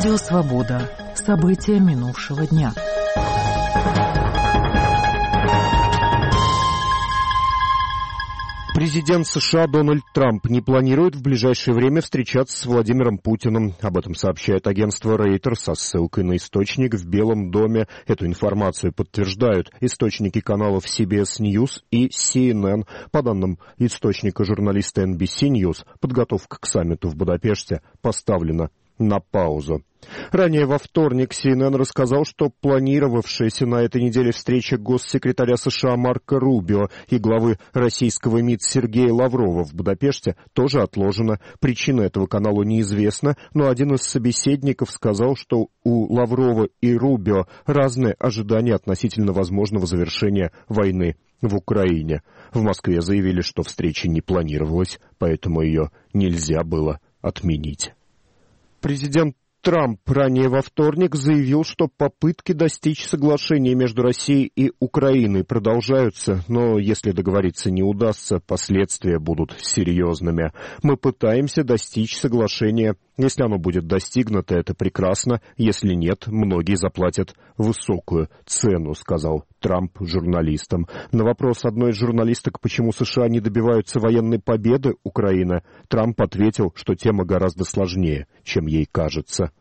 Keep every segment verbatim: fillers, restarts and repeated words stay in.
Радио «Свобода». События минувшего дня. Президент США Дональд Трамп не планирует в ближайшее время встречаться с Владимиром Путиным. Об этом сообщает агентство Reuters со ссылкой на источник в Белом доме. Эту информацию подтверждают источники каналов си би эс News и си эн эн. По данным источника журналиста эн би си News, подготовка к саммиту в Будапеште поставлена на паузу. Ранее во вторник си эн эн рассказал, что планировавшаяся на этой неделе встреча госсекретаря США Марко Рубио и главы российского МИД Сергея Лаврова в Будапеште тоже отложена. Причина этого каналу неизвестна, но один из собеседников сказал, что у Лаврова и Рубио разные ожидания относительно возможного завершения войны в Украине. В Москве заявили, что встреча не планировалась, поэтому ее нельзя было отменить. Президент Трамп ранее во вторник заявил, что попытки достичь соглашения между Россией и Украиной продолжаются, но если договориться не удастся, последствия будут серьезными. Мы пытаемся достичь соглашения. Если оно будет достигнуто, это прекрасно. Если нет, многие заплатят высокую цену, сказал Трамп журналистам. На вопрос одной из журналисток, почему США не добиваются военной победы Украины, Трамп ответил, что тема гораздо сложнее, чем ей кажется.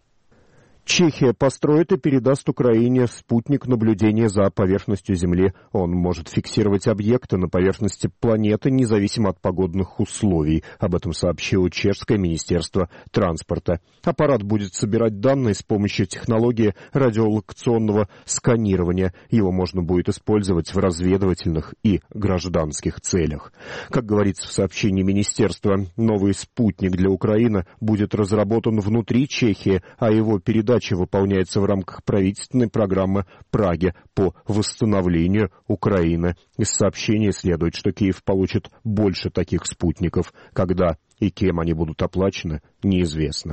Чехия построит и передаст Украине спутник наблюдения за поверхностью Земли. Он может фиксировать объекты на поверхности планеты, независимо от погодных условий. Об этом сообщило чешское министерство транспорта. Аппарат будет собирать данные с помощью технологии радиолокационного сканирования. Его можно будет использовать в разведывательных и гражданских целях. Как говорится в сообщении министерства, новый спутник для Украины будет разработан внутри Чехии, а его передача выполняется в рамках правительственной программы Праги по восстановлению Украины. Из сообщения следует, что Киев получит больше таких спутников. Когда и кем они будут оплачены, неизвестно.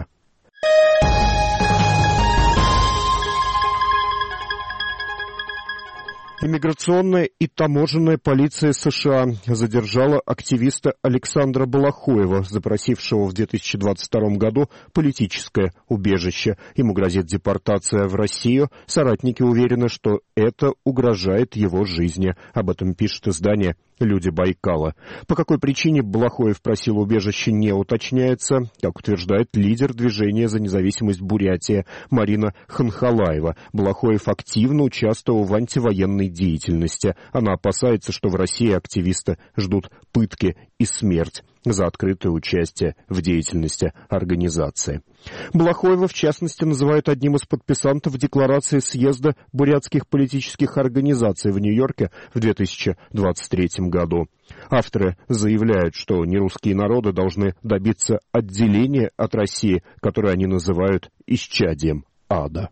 Иммиграционная и таможенная полиция США задержала активиста Александра Балахоева, запросившего в две тысячи двадцать втором году политическое убежище. Ему грозит депортация в Россию. Соратники уверены, что это угрожает его жизни. Об этом пишет издание «Люди Байкала». По какой причине Балахоев просил убежище, не уточняется, как утверждает лидер движения за независимость Бурятии Марина Ханхалаева. Балахоев активно участвовал в антивоенной деятельности. Она опасается, что в России активисты ждут пытки и смерть за открытое участие в деятельности организации. Балахоева, в частности, называют одним из подписантов декларации съезда бурятских политических организаций в Нью-Йорке в две тысячи двадцать третьем году. Авторы заявляют, что нерусские народы должны добиться отделения от России, которое они называют исчадием ада.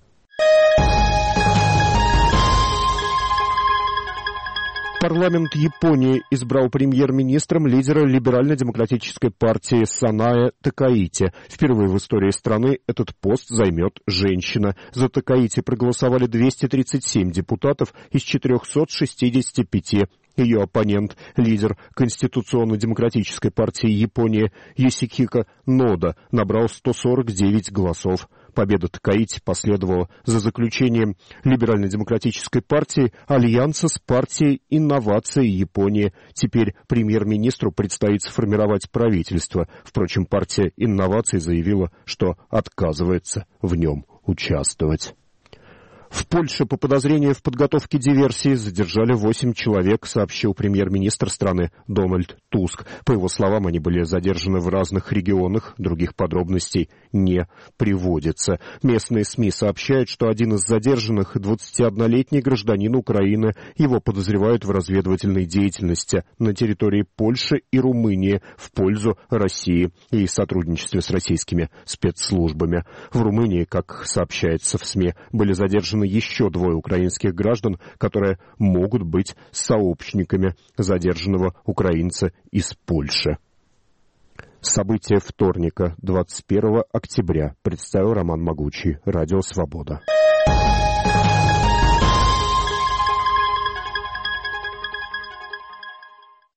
Парламент Японии избрал премьер-министром лидера либерально-демократической партии Санае Такаити. Впервые в истории страны этот пост займет женщина. За Такаити проголосовали двести тридцать семь депутатов из четырехсот шестидесяти пяти. Ее оппонент, лидер Конституционно-демократической партии Японии Йосихико Нода, набрал сто сорок девять голосов. Победа Такаити последовала за заключением либерально-демократической партии альянса с партией инноваций Японии. Теперь премьер-министру предстоит сформировать правительство. Впрочем, партия инноваций заявила, что отказывается в нем участвовать. В Польше по подозрению в подготовке диверсии задержали восемь человек, сообщил премьер-министр страны Дональд Туск. По его словам, они были задержаны в разных регионах, других подробностей не приводится. Местные СМИ сообщают, что один из задержанных, двадцатиоднолетний гражданин Украины, его подозревают в разведывательной деятельности на территории Польши и Румынии в пользу России и сотрудничестве с российскими спецслужбами. В Румынии, как сообщается в СМИ, были задержаны еще двое украинских граждан, которые могут быть сообщниками задержанного украинца из Польши. События вторника, двадцать первого октября, представил Роман Могучий, Радио Свобода.